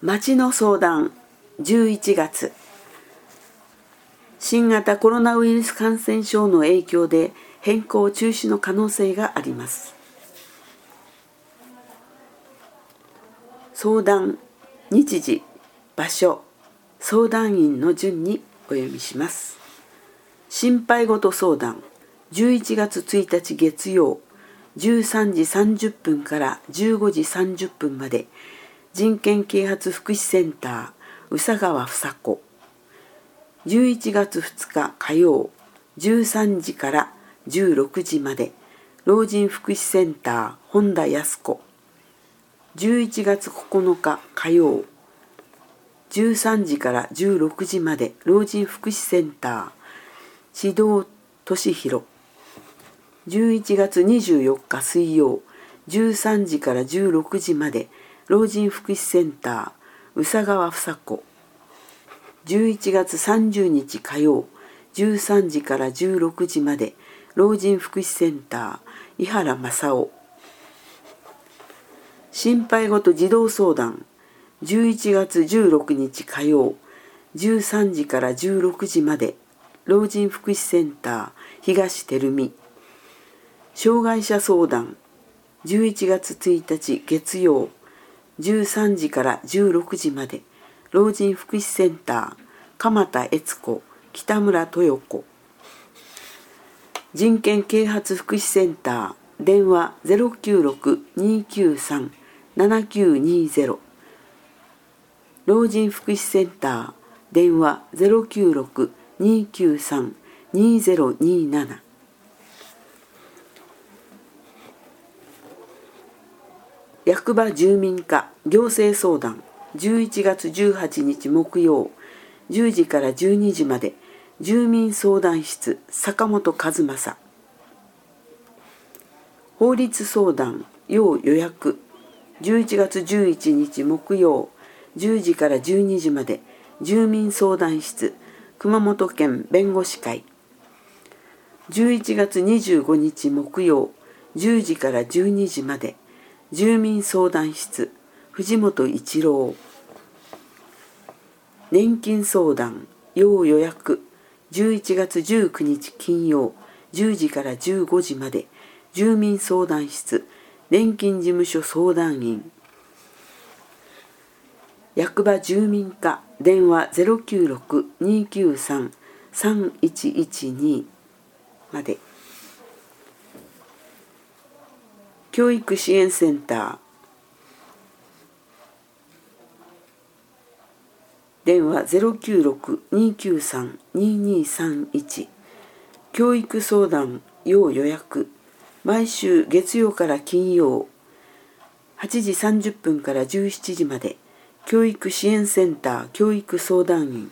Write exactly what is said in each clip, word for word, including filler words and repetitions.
町の相談じゅういちがつ、新型コロナウイルス感染症の影響で変更中止の可能性があります。相談、日時、場所、相談員の順にお読みします。心配事相談、じゅういちがつついたち月曜、じゅうさんじさんじゅっぷんからじゅうごじさんじゅっぷんまで、人権啓発福祉センター宇佐川房子。じゅういちがつふつか火曜、じゅうさんじからじゅうろくじまで、老人福祉センター本田康子。じゅういちがつここのか火曜、じゅうさんじからじゅうろくじまで、老人福祉センター指導俊弘。じゅういちがつにじゅうよっか水曜、じゅうさんじからじゅうろくじまで、老人福祉センター宇佐川房子。じゅういちがつさんじゅうにち火曜、じゅうさんじからじゅうろくじまで、老人福祉センター井原正夫。心配事児童相談、じゅういちがつじゅうろくにち火曜、じゅうさんじからじゅうろくじまで、老人福祉センター東照美。障害者相談、じゅういちがつついたち月曜、じゅうさんじからじゅうろくじまで、老人福祉センター鎌田悦子北村豊子。人権啓発福祉センター電話 ゼロきゅうろく にきゅうさん ななきゅうにゼロ。老人福祉センター電話 ゼロきゅうろく にきゅうさん にゼロになな。役場住民課行政相談、じゅういちがつじゅうはちにち木曜、じゅうじからじゅうにじまで、住民相談室坂本和正。法律相談要予約、じゅういちがつじゅういちにち木曜、じゅうじからじゅうにじまで、住民相談室熊本県弁護士会。じゅういちがつにじゅうごにち木曜、じゅうじからじゅうにじまで、住民相談室藤本一郎。年金相談要予約、じゅういちがつじゅうくにち金曜、じゅうじからじゅうごじまで、住民相談室年金事務所相談員。役場住民課電話 ゼロきゅうろく にきゅうさん さんいちいちに まで。教育支援センター電話 ゼロきゅうろく にきゅうさん ににさんいち。教育相談要予約、毎週月曜から金曜はちじさんじゅっぷんからじゅうしちじまで、教育支援センター教育相談員。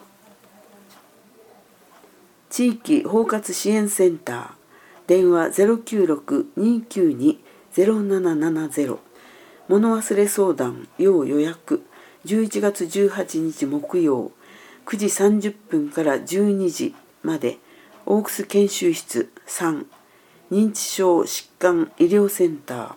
地域包括支援センター電話 ゼロきゅうろく にきゅうに ゼロななななゼロ。物忘れ相談要予約、じゅういちがつじゅうはちにち木曜、くじさんじゅっぷんからじゅうにじまで、オークス研修室さん認知症疾患医療センター。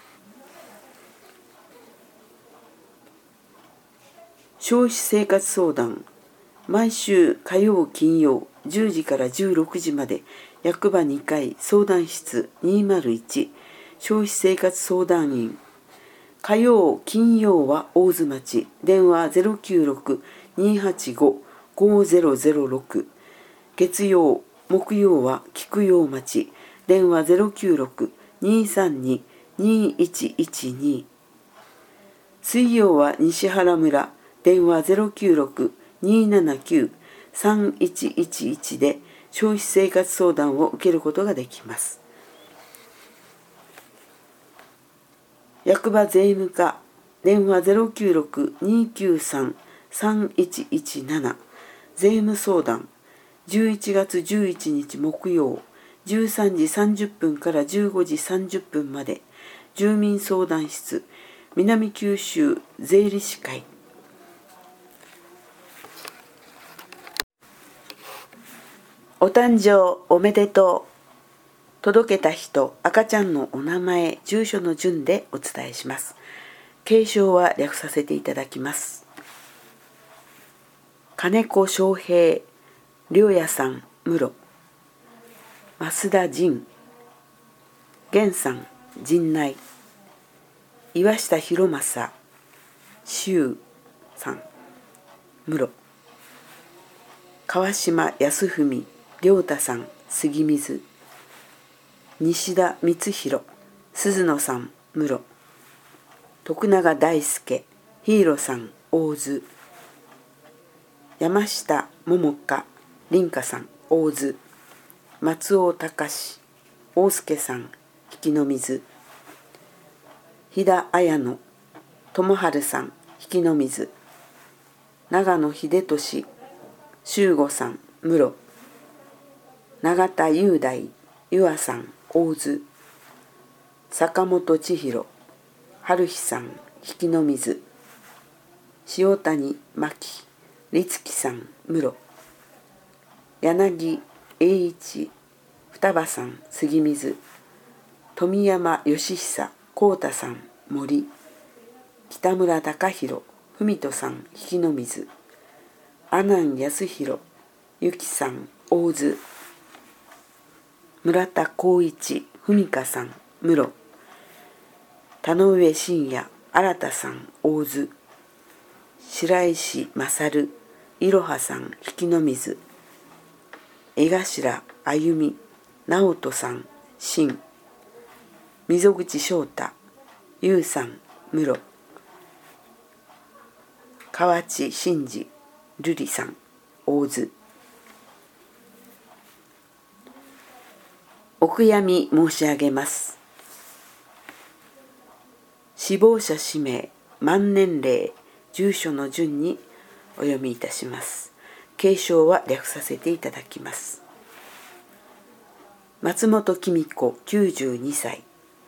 消費生活相談、毎週火曜金曜じゅうじからじゅうろくじまで、役場にかい相談室にまるいち消費生活相談員。火曜金曜は大津町電話 ゼロきゅうろく にはちご ごゼロゼロろく。月曜木曜は菊陽町電話 ゼロきゅうろく にさんに にいちいちに。水曜は西原村電話 ゼロきゅうろく にななきゅう さんいちいちいちで消費生活相談を受けることができます。役場税務課電話 ゼロきゅうろく にきゅうさん さんいちいちなな。税務相談、じゅういちがつじゅういちにち木曜、じゅうさんじさんじゅっぷんからじゅうごじさんじゅっぷんまで、住民相談室南九州税理士会。お誕生おめでとう。届けた人、赤ちゃんのお名前、住所の順でお伝えします。 継承は略させていただきます。金子翔平、良也さん、室。増田仁、源さん、陣内。岩下博正、周さん、室。川島康文、良太さん、杉水。西田光弘、鈴野さん、室。徳永大輔、ヒーロさん、大津。山下桃香、凛香さん、大津。松尾隆、大輔さん、引きの水。飛田綾乃、智春さん、引きの水。長野秀俊、修吾さん、室。永田雄大、湯和さん、大津。坂本千尋、春日さん、引きの水。塩谷真希、律樹さん、室。柳栄一、双葉さん、杉水。富山義久、浩太さん、森。北村隆弘、文人さん、引きの水。阿南康弘、由紀さん、大津。村田光一、文香さん、室。田上信也、新さん、大津。白石勝、いろはさん、引きの水。江頭歩美、直人さん、新。溝口翔太、優さん、室。河内真嗣、瑠璃さん、大津。お悔やみ申し上げます。死亡者氏名、満年齢、住所の順にお読みいたします。継承は略させていただきます。松本紀美子、きゅうじゅうにさい。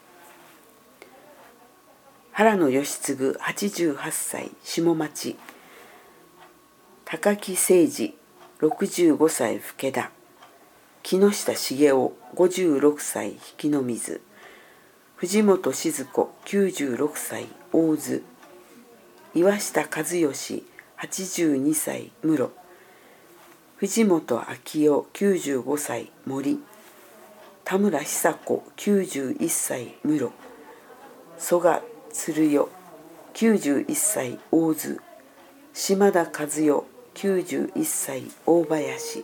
原野義継、はちじゅうはっさい、下町。高木誠二、ろくじゅうごさい、更田。木下茂雄、ごじゅうろくさい、引きの水。藤本静子、きゅうじゅうろくさい、大津。岩下和義、はちじゅうにさい、室。藤本昭夫、きゅうじゅうごさい、森。田村久子、きゅうじゅういっさい、室。曽我鶴代、きゅうじゅういっさい、大津。島田和代、きゅうじゅういっさい、大林。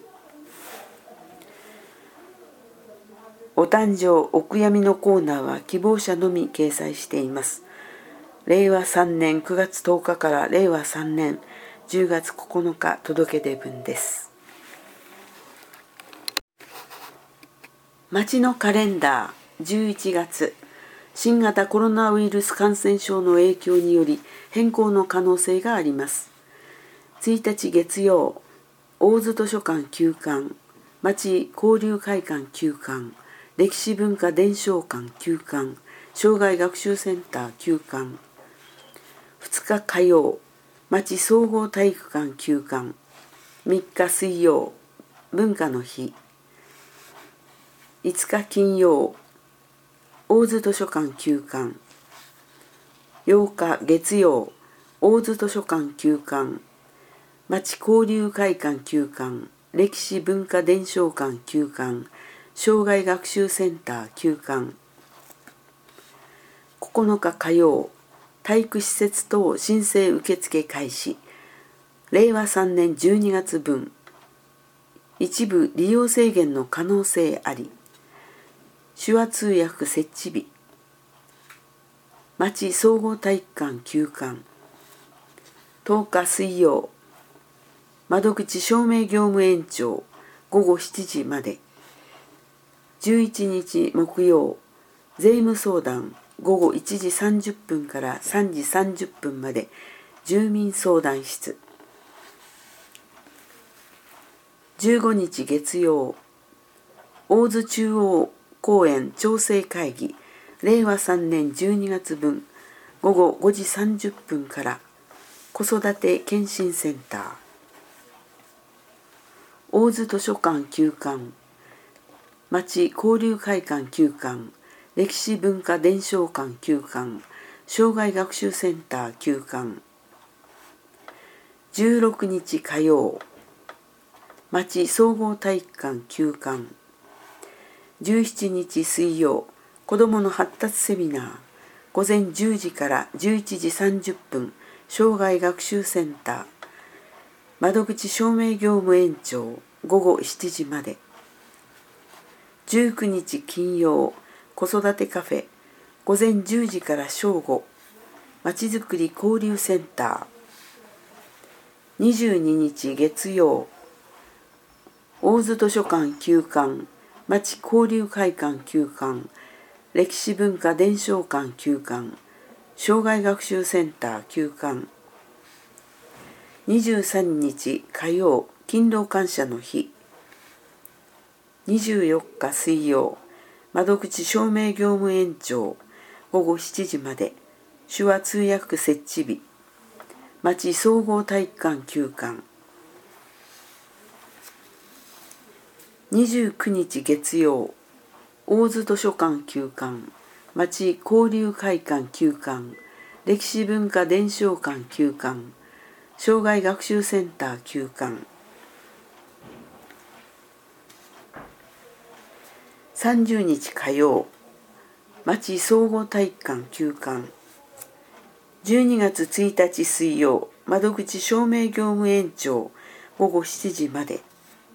お誕生お悔やみのコーナーは希望者のみ掲載しています。れいわさんねんくがつとおかかられいわさんねんじゅうがつここのか届け出分です。町のカレンダーじゅういちがつ、新型コロナウイルス感染症の影響により変更の可能性があります。ついたち月曜、大津図書館休館、町交流会館休館、歴史文化伝承館休館、障害学習センター休館。ふつか火曜、町総合体育館休館。みっか水曜、文化の日。いつか金曜、大津図書館休館。ようか月曜、大津図書館休館。町交流会館休館、歴史文化伝承館休館、障害学習センター休館。ここのか火曜、体育施設等申請受付開始。れいわさんねんじゅうにがつぶん、一部利用制限の可能性あり。手話通訳設置日。町総合体育館休館。とおか水曜、窓口証明業務延長ごごしちじまで。じゅういちにち木曜、税務相談ごごいちじさんじゅっぷんからさんじさんじゅっぷんまで住民相談室。じゅうごにち月曜、大津中央公園調整会議れいわさんねんじゅうにがつぶんごごごじさんじゅっぷんから子育て検診センター。大津図書館休館、町交流会館休館、歴史文化伝承館休館、 障害学習センター休館。じゅうろくにち火曜、町総合体育館休館。じゅうしちにち水曜、子どもの発達セミナー、午前じゅうじからじゅういちじさんじゅっぷん、障害学習センター、窓口照明業務延長、午後しちじまで。じゅうくにち金曜、子育てカフェ、午前じゅうじから正午、まちづくり交流センター。にじゅうににち月曜、大津図書館休館、町交流会館休館、歴史文化伝承館休館、障害学習センター休館。にじゅうさんにち火曜、勤労感謝の日。にじゅうよっか水曜、窓口照明業務延長、午後しちじまで、手話通訳設置日、町総合体育館休館。にじゅうくにち月曜、大津図書館休館、町交流会館休館、歴史文化伝承館休館、障害学習センター休館。さんじゅうにち火曜、町総合体育館休館。じゅうにがつついたち水曜、窓口照明業務延長、午後しちじまで。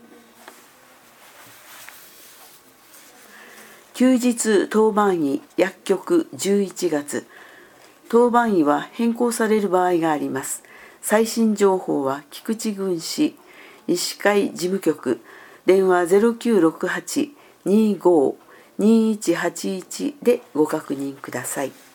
休日当番医薬局じゅういちがつ、当番医は変更される場合があります。最新情報は菊池郡市医師会事務局、電話 ゼロきゅうろくはち にーごー にーいちはちいち でご確認ください。